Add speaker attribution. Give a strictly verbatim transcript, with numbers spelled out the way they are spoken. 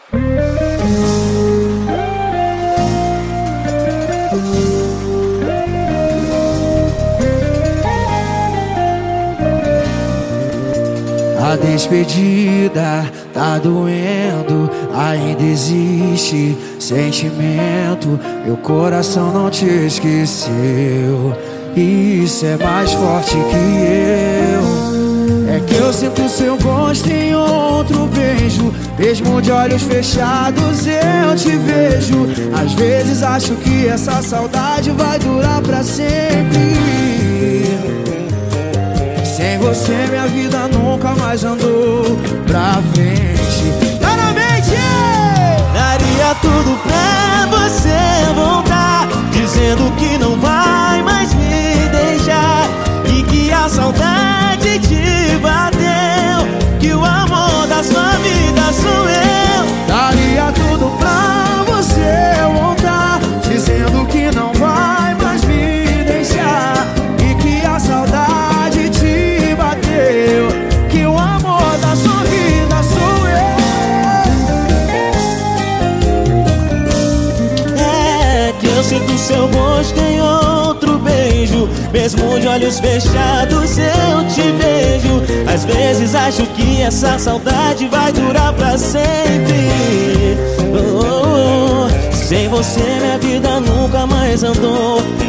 Speaker 1: A despedida tá doendo, ainda existe sentimento. Meu coração não te esqueceu, isso é mais forte que eu. É que eu sinto seu gosto em outro beijo, mesmo de olhos fechados eu te vejo. Às vezes acho que essa saudade vai durar pra sempre. Sem você minha vida nunca mais andou pra frente. Tá na mente!
Speaker 2: Daria tudo pra você voltar, dizendo que não vai mais me deixar, e que a saudade te bateu, que o amor da sua vida sou eu.
Speaker 1: Daria tudo pra você voltar, dizendo que não vai mais me deixar, e que a saudade te bateu, que o amor da sua vida sou
Speaker 2: eu. É que eu sinto seu gosto em outro beijo, mesmo de olhos fechados eu te vejo. Às vezes acho que essa saudade vai durar pra sempre. oh, oh, oh. Sem você minha vida nunca mais andou